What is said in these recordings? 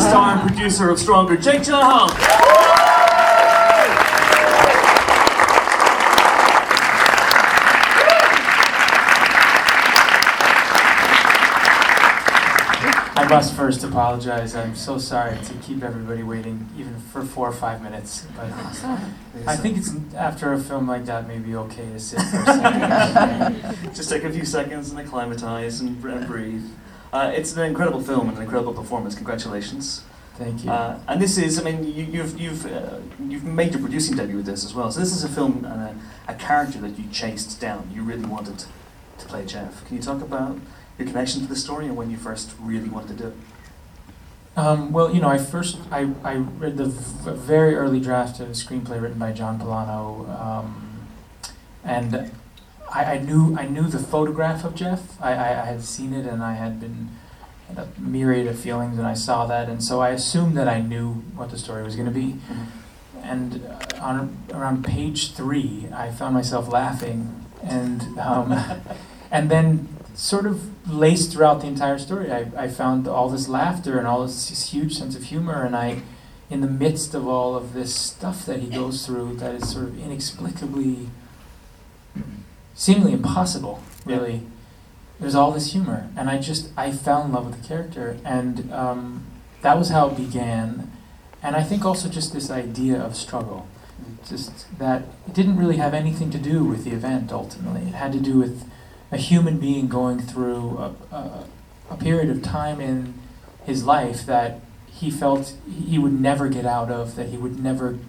star and producer of Stronger, Jake Gyllenhaal. I must first apologize. I'm so sorry to keep everybody waiting, even for 4 or 5 minutes. But I think it's after a film like that, maybe okay to sit for a second. Just take a few seconds and acclimatize and breathe. It's an incredible film and an incredible performance. Congratulations. Thank you. And this is, I mean, you've made your producing debut with this as well. So this is a film and a character that you chased down. You really wanted to play Jeff. Can you talk about your connection to the story and when you first really wanted to do it? Well, you know, I read the very early draft of a screenplay written by John Polano, and I knew the photograph of Jeff. I had seen it, and I had a myriad of feelings, and I saw that, and so I assumed that I knew what the story was going to be. Mm-hmm. And around page 3, I found myself laughing, and and then sort of laced throughout the entire story, I found all this laughter and all this huge sense of humor, and in the midst of all of this stuff that he goes through that is sort of inexplicably, seemingly impossible, really, there's all this humor, and I fell in love with the character, and that was how it began, and I think also just this idea of struggle, just that it didn't really have anything to do with the event ultimately, it had to do with a human being going through a period of time in his life that he felt he would never get out of, that he would never,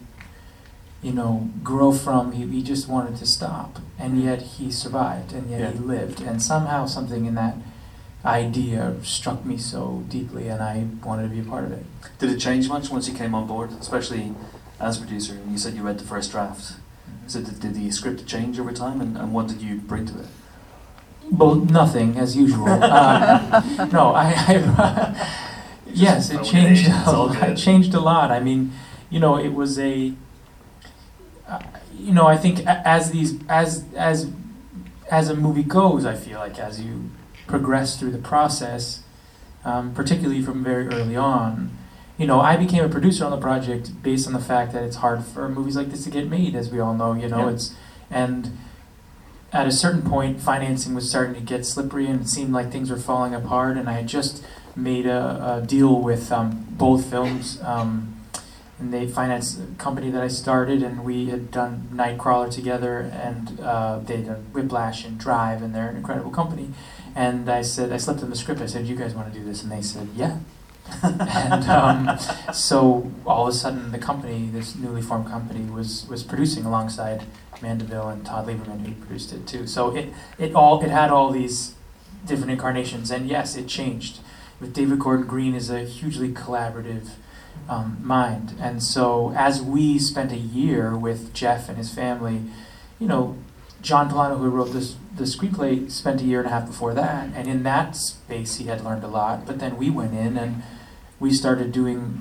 grow from. He just wanted to stop, and yet he survived, and yet he lived. And somehow something in that idea struck me so deeply, and I wanted to be a part of it. Did it change much once you came on board, especially as producer? And you said you read the first draft. So did the script change over time, and what did you bring to it? Well, nothing, as usual. No, yes, it changed. It changed a lot. I mean, it was a. I think as a movie goes, I feel like as you progress through the process, particularly from very early on, I became a producer on the project based on the fact that it's hard for movies like this to get made, as we all know. At a certain point, financing was starting to get slippery, and it seemed like things were falling apart. And I had just made a deal with both films, and they financed a company that I started, and we had done Nightcrawler together, and they did Whiplash and Drive, and they're an incredible company. And I slipped in the script. I said, "You guys want to do this?" And they said, "Yeah." And so all of a sudden, the company, this newly formed company, was producing alongside Mandeville and Todd Lieberman, who produced it too. So it had all these different incarnations, and yes, it changed. With David Gordon Green is a hugely collaborative mind, and so as we spent a year with Jeff and his family, John Polano, who wrote the screenplay, spent a year and a half before that, and in that space he had learned a lot. But then we went in and we started doing,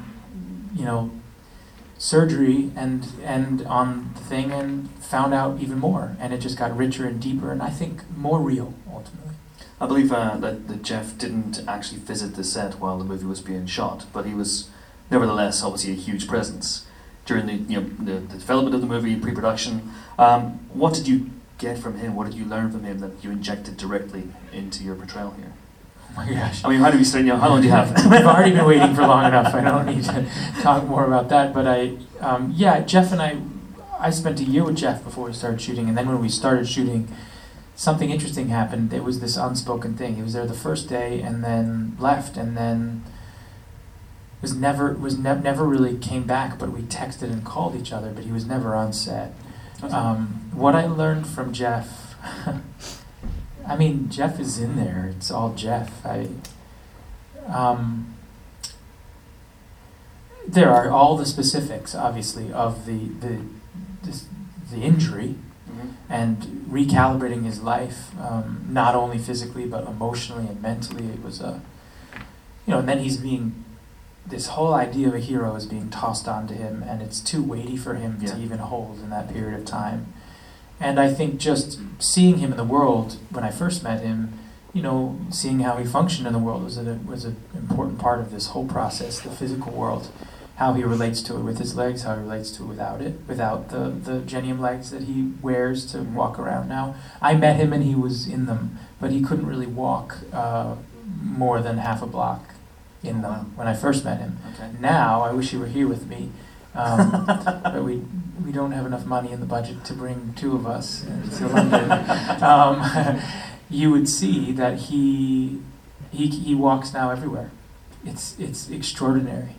surgery and on the thing, and found out even more, and it just got richer and deeper, and I think more real ultimately. I believe that Jeff didn't actually visit the set while the movie was being shot, but he was nevertheless obviously a huge presence during the development of the movie, pre-production. What did you get from him? What did you learn from him that you injected directly into your portrayal here? Oh my gosh. I mean, how do we start? How long do you have? We've already been waiting for long enough. I don't need to talk more about that. But Jeff and I spent a year with Jeff before we started shooting. And then when we started shooting, something interesting happened. It was this unspoken thing. He was there the first day and then left, and then never really came back. But we texted and called each other. But he was never on set. What I learned from Jeff. I mean, Jeff is in there. It's all Jeff. There are all the specifics, obviously, of the injury, mm-hmm. and recalibrating his life, not only physically but emotionally and mentally. It was and then this whole idea of a hero is being tossed onto him, and it's too weighty for him to even hold in that period of time. And I think just seeing him in the world when I first met him, seeing how he functioned in the world was an important part of this whole process, the physical world, how he relates to it with his legs, how he relates to it without the genium legs that he wears to walk around now. I met him and he was in them, but he couldn't really walk more than half a block in them when I first met him. Okay. Now, I wish he were here with me, but we don't have enough money in the budget to bring two of us to London. You would see that he walks now everywhere. It's extraordinary.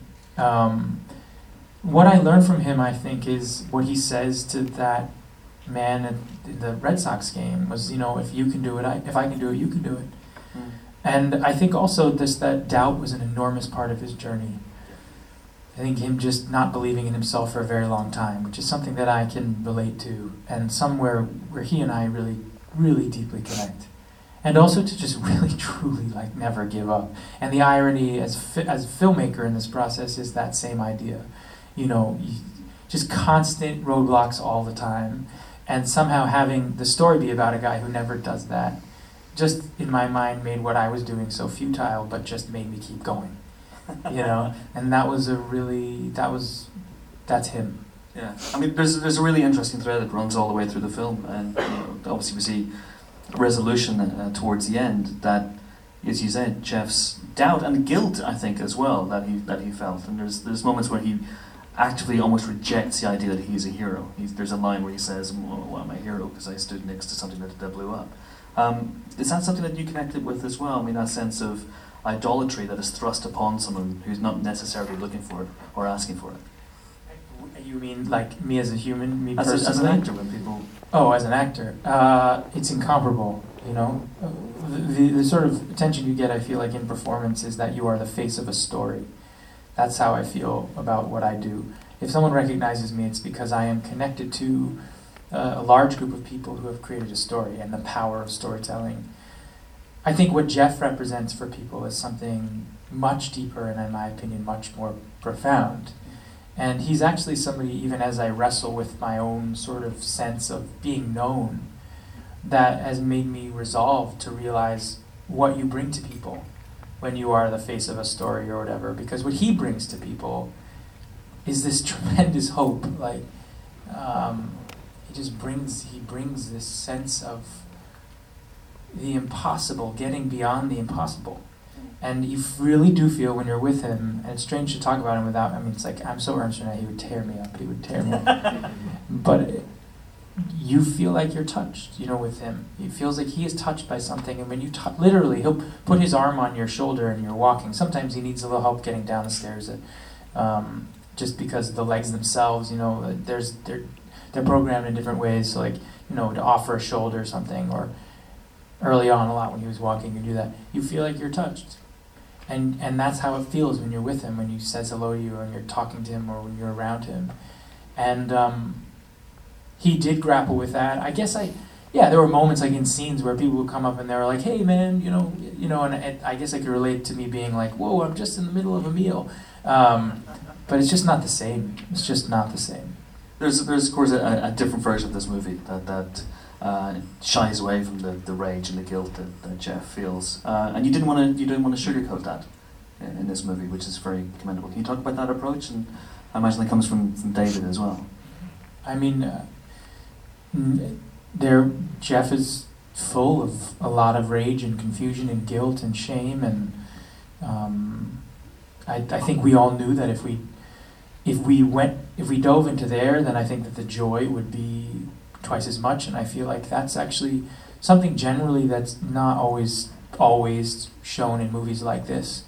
What I learned from him, I think, is what he says to that man at the Red Sox game was, if you can do it, if I can do it, you can do it. Mm. And I think also that doubt was an enormous part of his journey. I think him just not believing in himself for a very long time, which is something that I can relate to, and somewhere where he and I really, really deeply connect. And also to just really, truly, never give up. And the irony as a filmmaker in this process is that same idea. Just constant roadblocks all the time. And somehow having the story be about a guy who never does that, just in my mind made what I was doing so futile, but just made me keep going. And that was that's him. Yeah, I mean, there's a really interesting thread that runs all the way through the film, and obviously we see a resolution towards the end that, as you said, Jeff's doubt and guilt, I think, as well, that he felt, and there's moments where he actively almost rejects the idea that he's a hero. There's a line where he says, "Well, I'm a hero because I stood next to something that blew up." Is that something that you connected with as well? I mean, that sense of idolatry that is thrust upon someone who's not necessarily looking for it or asking for it. You mean like me as a human, me personally? As an actor, when people... Oh, as an actor. It's incomparable, The sort of attention you get, I feel like, in performance is that you are the face of a story. That's how I feel about what I do. If someone recognizes me, it's because I am connected to a large group of people who have created a story and the power of storytelling. I think what Jeff represents for people is something much deeper and, in my opinion, much more profound. And he's actually somebody, even as I wrestle with my own sort of sense of being known, that has made me resolve to realize what you bring to people when you are the face of a story or whatever. Because what he brings to people is this tremendous hope. He brings this sense of the impossible, getting beyond the impossible. And you really do feel when you're with him, and it's strange to talk about him without, it's like, I'm so Ernst that he would tear me up, but you feel like you're touched, with him. It feels like he is touched by something, and when you literally, he'll put his arm on your shoulder and you're walking. Sometimes he needs a little help getting down the stairs, just because the legs themselves, they're programmed in different ways, so to offer a shoulder or something, or early on a lot when he was walking, you do that. You feel like you're touched. And that's how it feels when you're with him, when he says hello to you, or when you're talking to him, or when you're around him. And he did grapple with that. I guess there were moments in scenes where people would come up and they were like, "Hey man, and I guess I could relate to me being like, "Whoa, I'm just in the middle of a meal." But it's just not the same. It's just not the same. There's of course a different version of this movie that shies away from the rage and the guilt that Jeff feels, and you didn't want to sugarcoat that in this movie, which is very commendable. Can you talk about that approach? And I imagine that comes from David as well. I mean, Jeff is full of a lot of rage and confusion and guilt and shame, and I think we all knew that if we dove into there, then I think that the joy would be twice as much, and I feel like that's actually something generally that's not always shown in movies like this,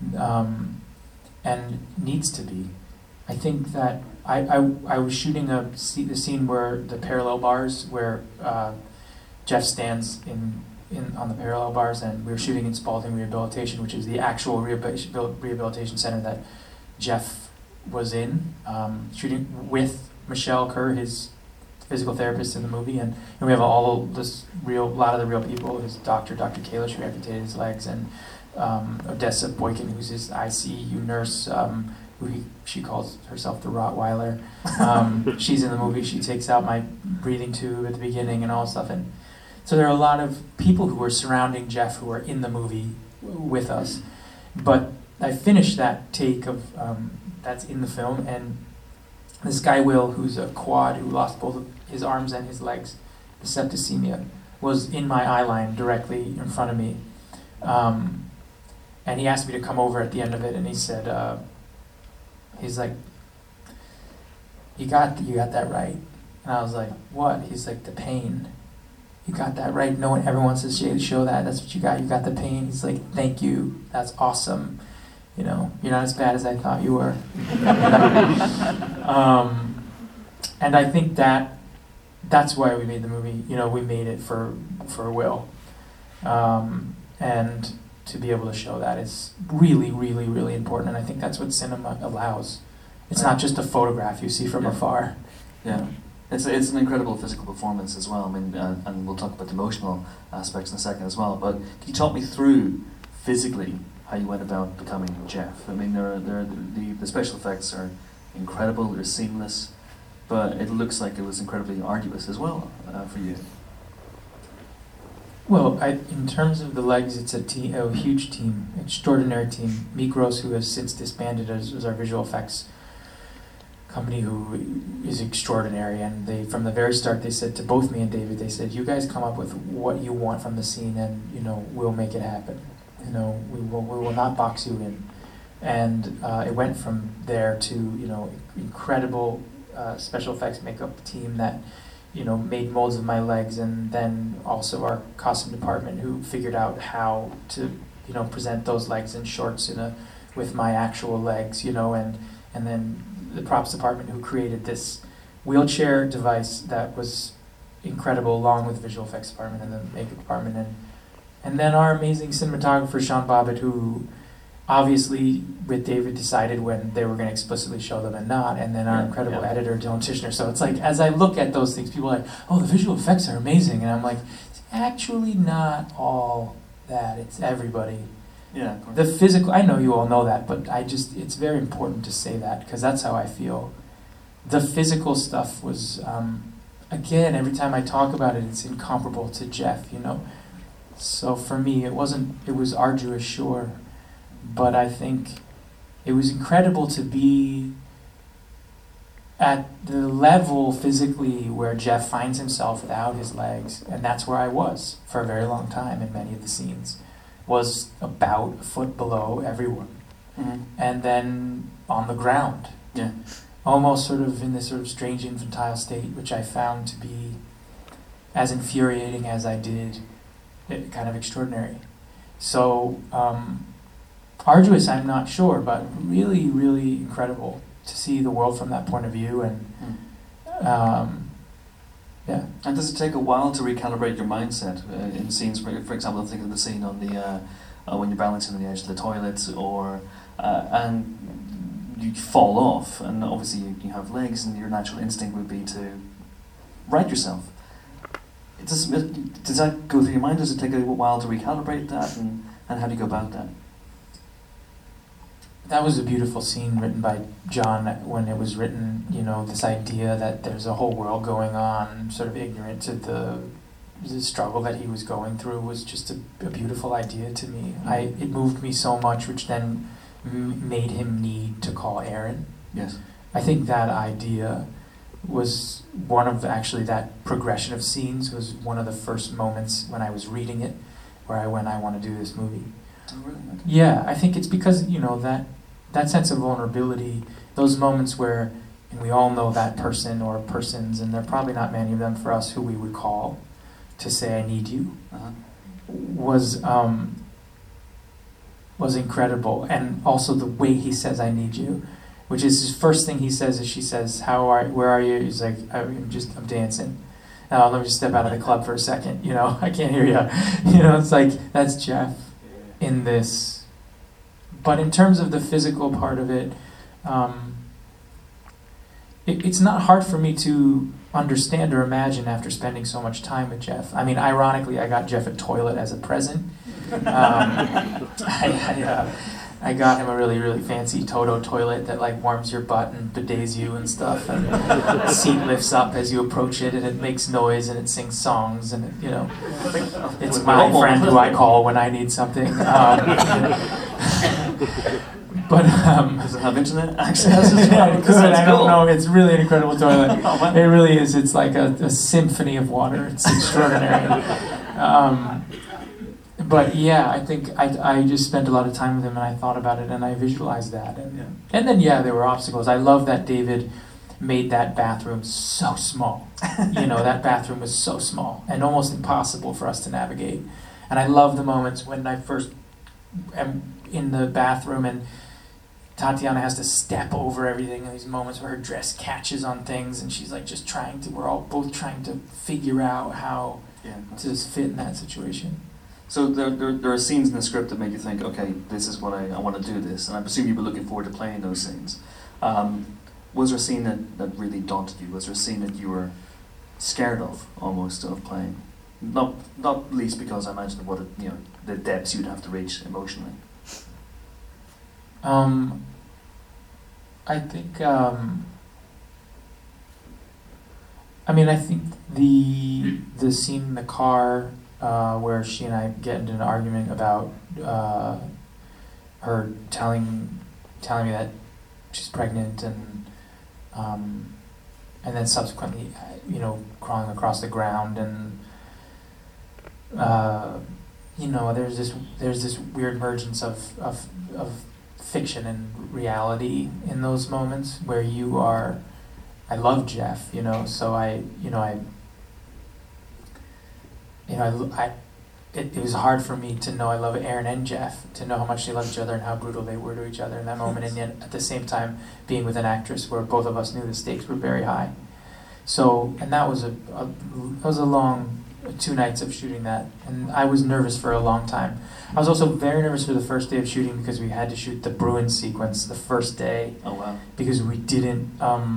and needs to be. I think that I was shooting the scene where the parallel bars, where Jeff stands on the parallel bars, and we were shooting in Spalding Rehabilitation, which is the actual rehabilitation center that Jeff was in, shooting with Michelle Kerr, his physical therapist in the movie, and we have lot of the real people. His Dr. Kalish, who amputated his legs, and Odessa Boykin, who's his ICU nurse, she calls herself the Rottweiler. She's in the movie. She takes out my breathing tube at the beginning and all stuff. And So there are a lot of people who were surrounding Jeff who were in the movie with us. But I finished that take of that's in the film, and this guy Will, who's a quad who lost both of his arms and his legs, the septicemia, was in my eye line directly in front of me. And he asked me to come over at the end of it, and he said, he's like, you got that right. And I was like, what? He's like, the pain. You got that right. No one ever wants to show that. That's what you got. You got the pain. He's like, thank you. That's awesome. You know, you're not as bad as I thought you were. And I think that's why we made the movie. You know, we made it for Will. And to be able to show that is really, really, really important. And I think that's what cinema allows. It's not just a photograph you see from afar. Yeah. It's an incredible physical performance as well. I mean, and we'll talk about the emotional aspects in a second as well. But can you talk me through physically how you went about becoming Jeff? I mean, the special effects are incredible. They're seamless, but it looks like it was incredibly arduous as well for you. Well, in terms of the legs, it's a huge team, extraordinary team. Mikros, who has since disbanded, is our visual effects company, who is extraordinary. And they, from the very start, they said to both me and David, they said, you guys come up with what you want from the scene, and we'll make it happen. We will not box you in. And it went from there to incredible special effects makeup team that made molds of my legs, and then also our costume department, who figured out how to present those legs in shorts with my actual legs, and then the props department, who created this wheelchair device that was incredible, along with the visual effects department and the makeup department, and then our amazing cinematographer Sean Bobbitt, who obviously with David decided when they were going to explicitly show them and not, and then our incredible editor Dylan Tishner. So it's like, as I look at those things, people are like, oh, the visual effects are amazing, and I'm like, it's actually not all that. It's everybody. Yeah. The physical, I know you all know that, but it's very important to say that, because that's how I feel. The physical stuff was, again, every time I talk about it, it's incomparable to Jeff, So for me, it was arduous, sure, but I think it was incredible to be at the level physically where Jeff finds himself without his legs, and that's where I was for a very long time in many of the scenes. Was about a foot below everyone, and then on the ground, almost sort of in this sort of strange infantile state, which I found to be as infuriating as I did kind of extraordinary. So arduous, I'm not sure, but really, really incredible to see the world from that point of view, and yeah. And does it take a while to recalibrate your mindset in scenes? For example, I'm thinking of the scene on the when you're balancing on the edge of the toilet, or and you fall off, and obviously you have legs, and your natural instinct would be to right yourself. Does that go through your mind? Does it take a while to recalibrate that, and how do you go about that? That was a beautiful scene written by John when it was written, this idea that there's a whole world going on, sort of ignorant to the struggle that he was going through, was just a beautiful idea to me. It moved me so much, which then made him need to call Aaron. Yes. I think that idea was one of, actually, that progression of scenes was one of the first moments when I was reading it where I went, I want to do this movie. Oh, really? Okay. Yeah, I think it's because, that sense of vulnerability, those moments where, and we all know that person or persons, and there are probably not many of them for us, who we would call to say, I need you, was incredible. And also the way he says, I need you, which is his first thing he says is, she says, where are you? He's like, I'm dancing. Let me just step out of the club for a second, I can't hear you. It's like, that's Jeff in this. But in terms of the physical part of it, it's not hard for me to understand or imagine after spending so much time with Jeff. I mean, ironically, I got Jeff a toilet as a present. I got him a really, really fancy Toto toilet that like warms your butt and bidets you and stuff, and the seat lifts up as you approach it, and it makes noise and it sings songs, and it, you know, it's my friend who I call when I need something. But does it have internet access? I don't know. It's really an incredible toilet. It really is. It's like a symphony of water. It's extraordinary. But yeah, I think I just spent a lot of time with him, and I thought about it, and I visualized that, and then there were obstacles. I love that David made that bathroom so small. You know, that bathroom was so small and almost impossible for us to navigate. And I love the moments when I first am in the bathroom and Tatiana has to step over everything, and these moments where her dress catches on things, and she's like just we're all both trying to figure out how to just fit in that situation. So there are scenes in the script that make you think, okay, this is what I want to do this, and I presume you were looking forward to playing those scenes. Was there a scene that really daunted you? Was there a scene that you were scared of, almost, of playing? Not least because I imagine the depths you'd have to reach emotionally. I think, I think the scene in the car where she and I get into an argument about her telling me that she's pregnant, and then subsequently, crawling across the ground, and there's this weird mergence of fiction and reality in those moments where you are. I love Jeff, so it was hard for me to know I love Aaron and Jeff, to know how much they love each other and how brutal they were to each other in that moment, and yet at the same time being with an actress where both of us knew the stakes were very high. So, and that was a long 2 nights of shooting that, and I was nervous for a long time. I was also very nervous for the first day of shooting because we had to shoot the Bruins sequence the first day. Oh wow! Because we didn't.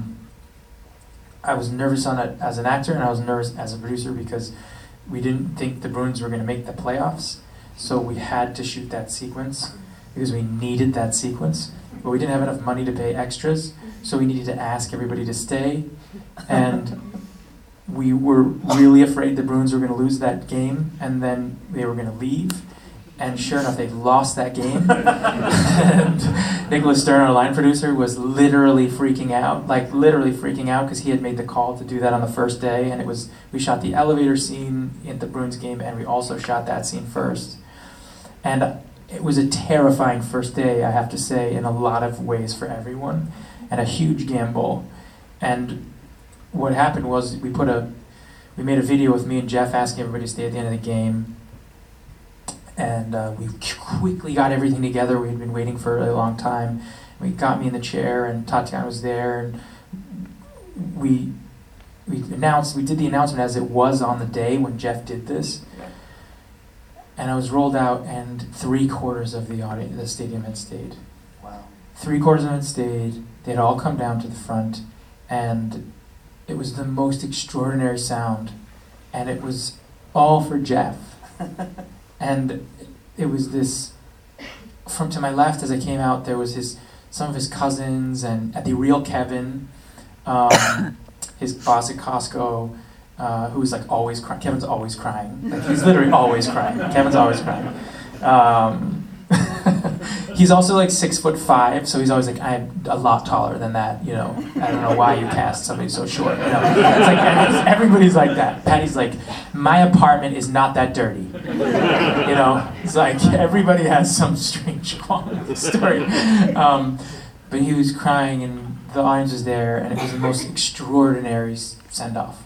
I was nervous on it as an actor, and I was nervous as a producer because we didn't think the Bruins were going to make the playoffs. So we had to shoot that sequence because we needed that sequence, but we didn't have enough money to pay extras, so we needed to ask everybody to stay, and we were really afraid the Bruins were going to lose that game, and then they were going to leave. And sure enough, they lost that game. And Nicholas Stern, our line producer, was literally freaking out because he had made the call to do that on the first day. And we shot the elevator scene in the Bruins game, and we also shot that scene first. And it was a terrifying first day, I have to say, in a lot of ways for everyone, and a huge gamble. And what happened was we made a video with me and Jeff asking everybody to stay at the end of the game. And we quickly got everything together. We had been waiting for a long time. We got me in the chair, and Tatiana was there, and we did the announcement as it was on the day when Jeff did this. And I was rolled out, and 3/4 of the stadium had stayed. Wow. 3/4 of them had stayed. They'd all come down to the front, and it was the most extraordinary sound, and it was all for Jeff. And it was this, to my left as I came out, there was some of his cousins, and the real Kevin, his boss at Costco, who was like always crying. Kevin's always crying. Like, he's literally always crying. Kevin's always crying. He's also like 6'5", so he's always like, I'm a lot taller than that, I don't know why you cast somebody so short, It's like, everybody's like that. Patty's like, my apartment is not that dirty, It's like, everybody has some strange story. But he was crying, and the audience was there, and it was the most extraordinary send-off,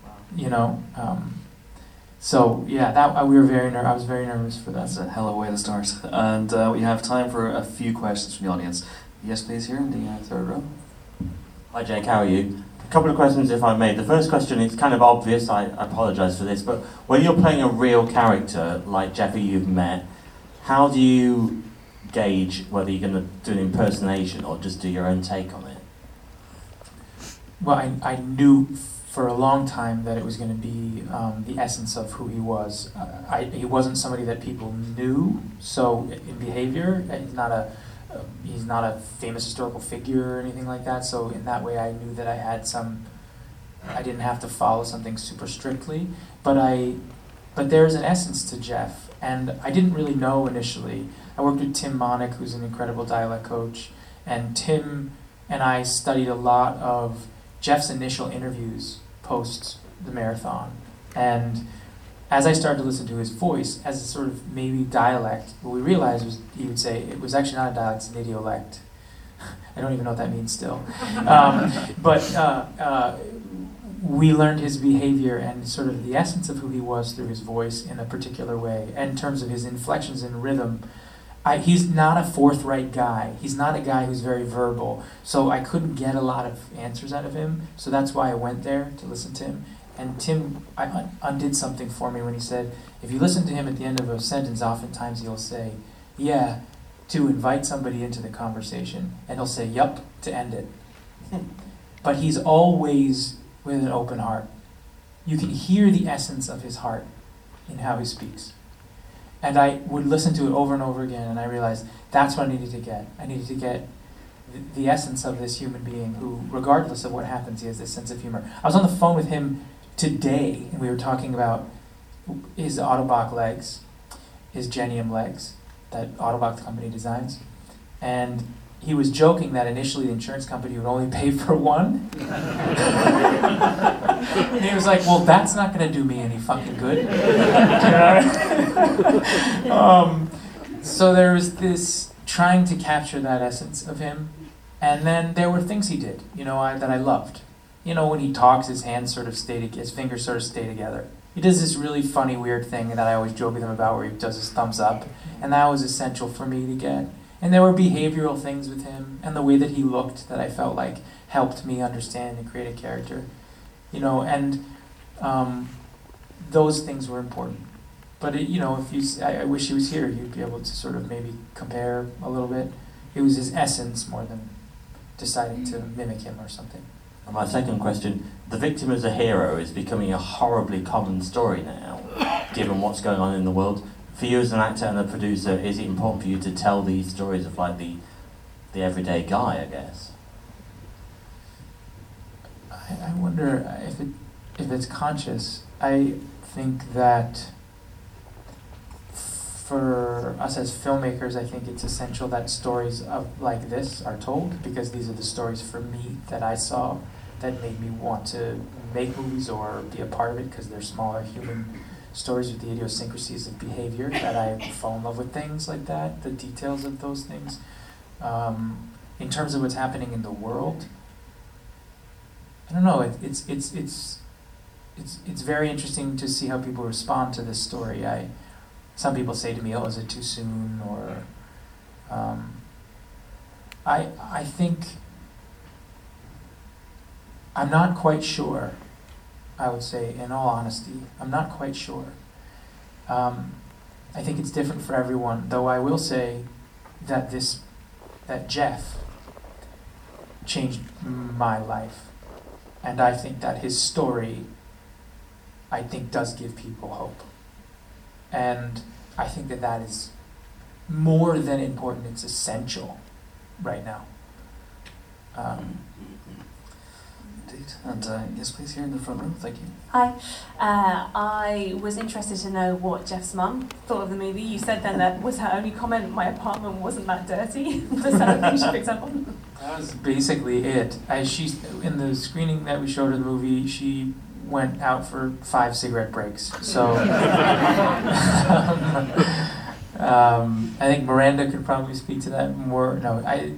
So yeah, I was very nervous for that. That's a hell of a way to start. And we have time for a few questions from the audience. Yes, please, here in the third row. Hi Jake, how are you? A couple of questions if I may. The first question is kind of obvious, I apologise for this, but when you're playing a real character like Jeffy you've met, how do you gauge whether you're going to do an impersonation or just do your own take on it? Well, I knew for a long time that it was going to be the essence of who he was. He wasn't somebody that people knew, so in behavior, he's not a he's not a famous historical figure or anything like that. So in that way, I knew that I didn't have to follow something super strictly. But there's an essence to Jeff, and I didn't really know initially. I worked with Tim Monick, who's an incredible dialect coach, and Tim and I studied a lot of Jeff's initial interviews post the marathon. And as I started to listen to his voice as a sort of maybe dialect, what we realized was he would say it was actually not a dialect, it's an idiolect. I don't even know what that means still. But we learned his behavior and sort of the essence of who he was through his voice in a particular way. And in terms of his inflections and rhythm, he's not a forthright guy. He's not a guy who's very verbal. So I couldn't get a lot of answers out of him. So that's why I went there to listen to him. And Tim undid something for me when he said, if you listen to him at the end of a sentence, oftentimes he'll say, yeah, to invite somebody into the conversation. And he'll say, yup, to end it. But he's always with an open heart. You can hear the essence of his heart in how he speaks. And I would listen to it over and over again, and I realized that's what I needed to get. I needed to get the essence of this human being who, regardless of what happens, he has this sense of humor. I was on the phone with him today, and we were talking about his Autobach legs, his Genium legs that Autobach, the company, designs. And he was joking that initially the insurance company would only pay for one. And he was like, well, that's not going to do me any fucking good. So there was this trying to capture that essence of him. And then there were things he did, that I loved. When he talks, his hands sort of his fingers sort of stay together. He does this really funny, weird thing that I always joke with him about where he does his thumbs up. And that was essential for me to get. And there were behavioral things with him and the way that he looked that I felt like helped me understand and create a character. And those things were important. But, I wish he was here. You'd be able to sort of maybe compare a little bit. It was his essence more than deciding to mimic him or something. And my second question, the victim as a hero is becoming a horribly common story now, given what's going on in the world. For you as an actor and a producer, is it important for you to tell these stories of like the everyday guy, I guess? I wonder if it's conscious. I think that for us as filmmakers, I think it's essential that stories like this are told, because these are the stories for me that I saw that made me want to make movies or be a part of it, because they're smaller human stories with the idiosyncrasies of behavior that I fall in love with things like that, the details of those things. In terms of what's happening in the world, I don't know. It's very interesting to see how people respond to this story. Some people say to me, "Oh, is it too soon?" Or I think I'm not quite sure. I would say, in all honesty, I'm not quite sure. I think it's different for everyone, though I will say that Jeff changed my life. And I think that his story, does give people hope. And I think that is more than important, it's essential right now. Indeed. And yes, please, here in the front row. Thank you. Hi. I was interested to know what Jeff's mum thought of the movie. You said then that was her only comment, my apartment wasn't that dirty. Was that a thing she picked up on? That was basically it. In the screening that we showed her the movie, she went out for 5 cigarette breaks. So I think Miranda could probably speak to that more. No,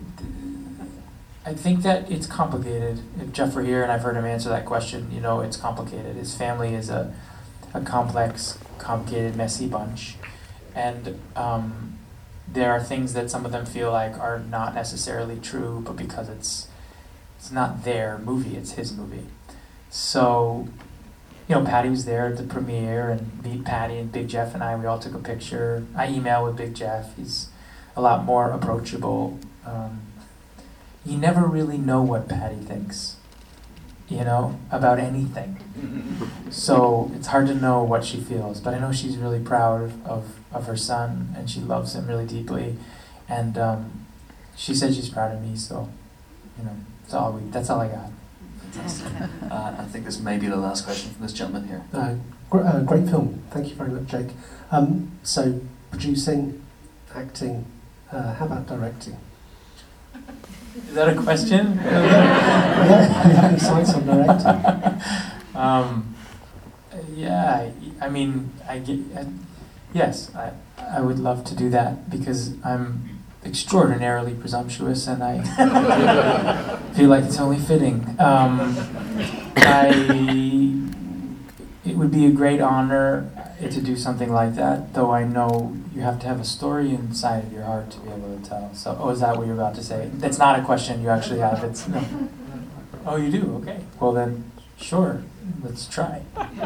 I think that it's complicated. If Jeff were here and I've heard him answer that question, it's complicated. His family is a complex, complicated, messy bunch. And there are things that some of them feel like are not necessarily true, but because it's not their movie, it's his movie. So, Patty was there at the premiere, and me, Patty, and Big Jeff and I, we all took a picture. I emailed with Big Jeff. He's a lot more approachable. You never really know what Patty thinks, about anything. So it's hard to know what she feels, but I know she's really proud of her son, and she loves him really deeply. And she said she's proud of me, so that's all I got. Fantastic. I think this may be the last question from this gentleman here. Great film. Thank you very much, Jake. So, producing, acting, how about directing? Is that a question? Yeah, do you have any sights on directing? Yeah, I mean, yes, I would love to do that because I'm extraordinarily presumptuous and I feel like it's only fitting. It would be a great honor to do something like that, though I know you have to have a story inside of your heart to be able to tell. So, is that what you're about to say? That's not a question you actually have. It's no. Oh, you do? Okay. Well then, sure. Let's try.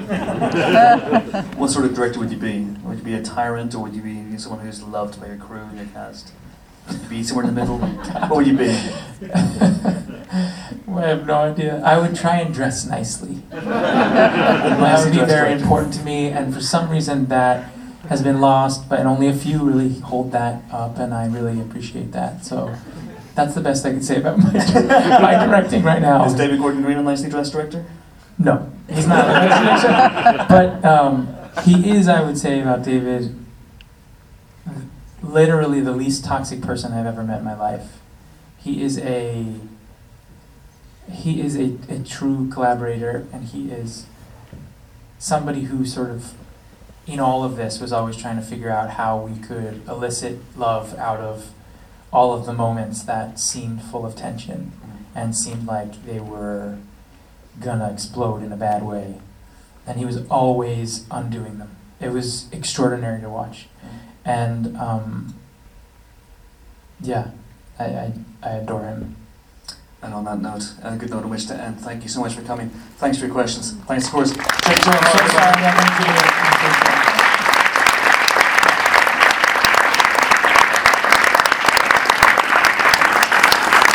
What sort of director would you be? Would you be a tyrant, or would you be someone who's loved by your crew and your cast? Would you be somewhere in the middle? What would you be? Well, I have no idea. I would try and dress nicely. That would be very important to me, and for some reason that has been lost, but only a few really hold that up, and I really appreciate that. So that's the best I can say about my directing right now. Is David Gordon Green a nicely dressed director? No, he's not. But he is, I would say about David, literally the least toxic person I've ever met in my life. He is a true collaborator, and he is somebody who sort of, in all of this, was always trying to figure out how we could elicit love out of all of the moments that seemed full of tension and seemed like they were gonna explode in a bad way. And he was always undoing them. It was extraordinary to watch. And yeah, I adore him. And on that note, a good note on which to end. Thank you so much for coming. Thanks for your questions. Thanks, of course. Thanks so much. So sorry, I didn't do it.